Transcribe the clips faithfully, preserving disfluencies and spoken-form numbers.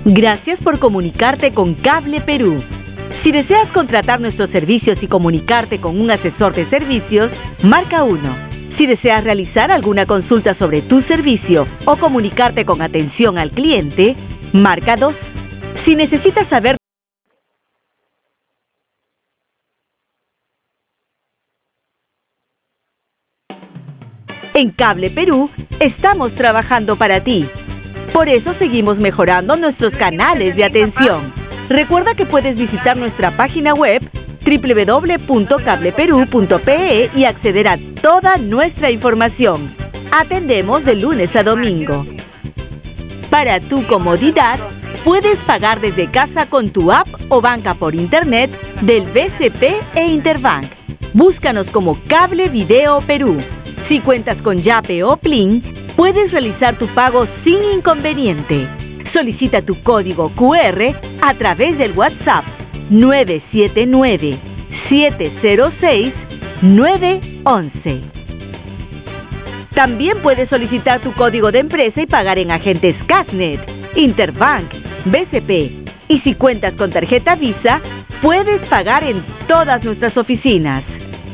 Gracias por comunicarte con Cable Perú. Si deseas contratar nuestros servicios y comunicarte con un asesor de servicios, marca uno. Si deseas realizar alguna consulta sobre tu servicio o comunicarte con atención al cliente, marca dos. Si necesitas saber En Cable Perú, estamos trabajando para ti. Por eso seguimos mejorando nuestros canales de atención. Recuerda que puedes visitar nuestra página web doble u doble u doble u punto cable perú punto pe e y acceder a toda nuestra información. Atendemos de lunes a domingo. Para tu comodidad, puedes pagar desde casa con tu app o banca por internet del B C P e Interbank. Búscanos como Cable Video Perú. Si cuentas con Yape o Plin, puedes realizar tu pago sin inconveniente. Solicita tu código cu erre a través del WhatsApp nueve siete nueve, siete cero seis, nueve once. También puedes solicitar tu código de empresa y pagar en agentes Cashnet, Interbank, B C P. Y si cuentas con tarjeta Visa, puedes pagar en todas nuestras oficinas.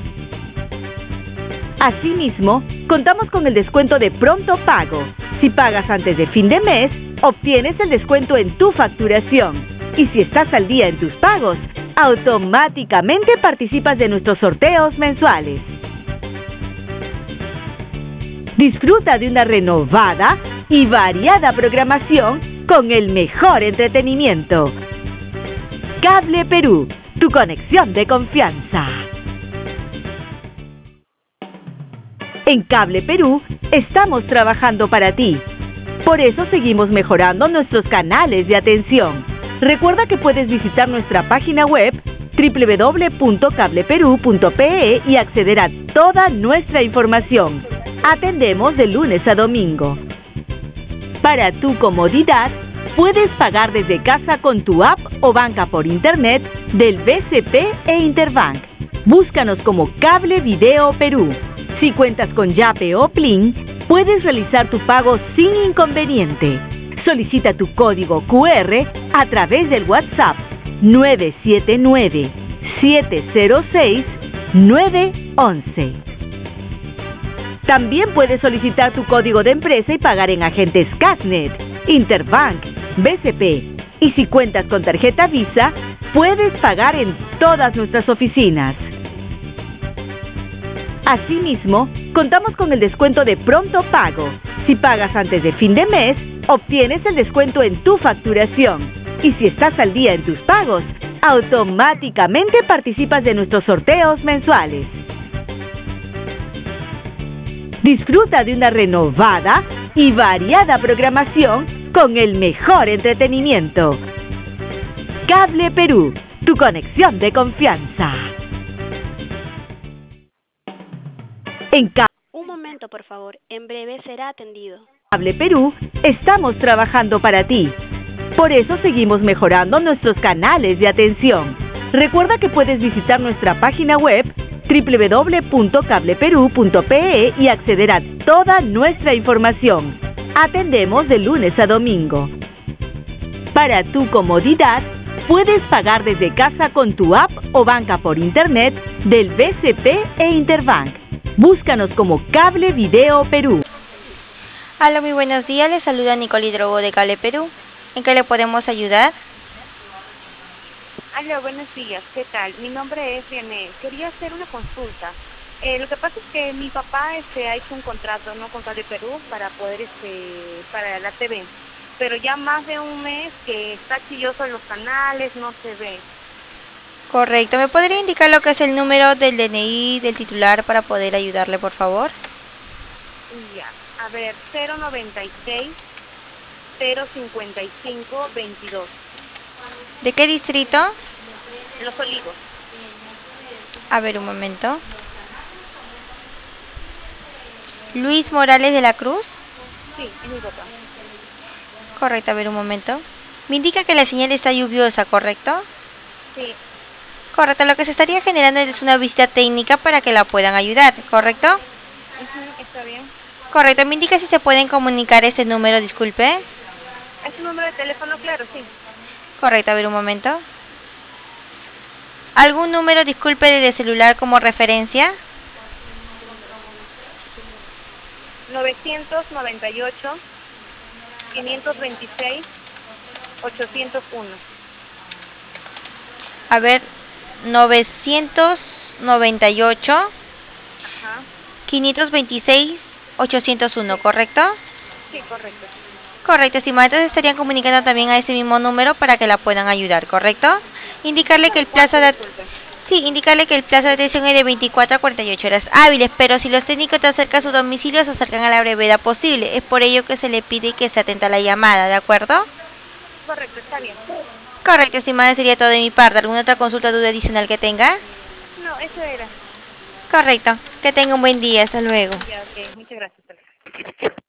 Asimismo, contamos con el descuento de pronto pago. Si pagas antes de fin de mes, obtienes el descuento en tu facturación. Y si estás al día en tus pagos, automáticamente participas de nuestros sorteos mensuales. Disfruta de una renovada y variada programación con el mejor entretenimiento. Cable Perú, tu conexión de confianza. En Cable Perú, estamos trabajando para ti. Por eso seguimos mejorando nuestros canales de atención. Recuerda que puedes visitar nuestra página web doble u doble u doble u punto cable perú punto pe e y acceder a toda nuestra información. Atendemos de lunes a domingo. Para tu comodidad, puedes pagar desde casa con tu app o banca por internet del B C P e Interbank. Búscanos como Cable Video Perú. Si cuentas con Yape o Plin, puedes realizar tu pago sin inconveniente. Solicita tu código cu erre a través del WhatsApp nueve siete nueve, siete cero seis, nueve once. También puedes solicitar tu código de empresa y pagar en agentes Cashnet, Interbank, B C P. Y si cuentas con tarjeta Visa, puedes pagar en todas nuestras oficinas. Asimismo, contamos con el descuento de pronto pago. Si pagas antes de fin de mes, obtienes el descuento en tu facturación. Y si estás al día en tus pagos, automáticamente participas de nuestros sorteos mensuales. Disfruta de una renovada y variada programación con el mejor entretenimiento. Cable Perú, tu conexión de confianza. En Un momento, por favor. En breve será atendido. Cable Perú, estamos trabajando para ti. Por eso seguimos mejorando nuestros canales de atención. Recuerda que puedes visitar nuestra página web doble u doble u doble u punto cable perú punto pe e y acceder a toda nuestra información. Atendemos de lunes a domingo. Para tu comodidad, puedes pagar desde casa con tu app o banca por internet del B C P e Interbank. Búscanos como Cable Video Perú. Hola, muy buenos días. Les saluda Nicole Hidrogo de Cable Perú. ¿En qué le podemos ayudar? Hola, buenos días. ¿Qué tal? Mi nombre es René. Quería hacer una consulta. Eh, lo que pasa es que mi papá este, ha hecho un contrato, ¿no?, con Cable Perú para poder, este, para la T V. Pero ya más de un mes que está chilloso en los canales, no se ve. Correcto. ¿Me podría indicar lo que es el número del D N I del titular para poder ayudarle, por favor? Ya. A ver, cero noventa y seis, cero cincuenta y cinco, veintidós. ¿De qué distrito? Los Olivos. A ver, un momento. Luis Morales de la Cruz. Sí, es mi papá. Correcto, a ver, un momento. Me indica que la señal está lluviosa, ¿correcto? Sí. Correcto, lo que se estaría generando es una visita técnica para que la puedan ayudar, ¿correcto? Uh-huh, está bien. Correcto, me indica si se pueden comunicar este número, disculpe. Es su número de teléfono, claro, sí. Correcto, a ver un momento. ¿Algún número, disculpe, de celular como referencia? novecientos noventa y ocho, quinientos veintiséis, ochocientos uno. A ver, novecientos noventa y ocho, Ajá. quinientos veintiséis, ochocientos uno, ¿correcto? Sí, correcto. Correcto, estimada. Entonces estarían comunicando también a ese mismo número para que la puedan ayudar, ¿correcto? Indicarle que el plazo de... Sí, indicarle que el plazo de atención es de veinticuatro a cuarenta y ocho horas hábiles, pero si los técnicos te acercan a su domicilio, se acercan a la brevedad posible. Es por ello que se le pide que se atenta a la llamada, ¿de acuerdo? Correcto, está bien. Correcto, estimada, sería todo de mi parte. ¿Alguna otra consulta o duda adicional que tenga? No, eso era. Correcto. Que tenga un buen día. Hasta luego. Ya, ok. Muchas gracias.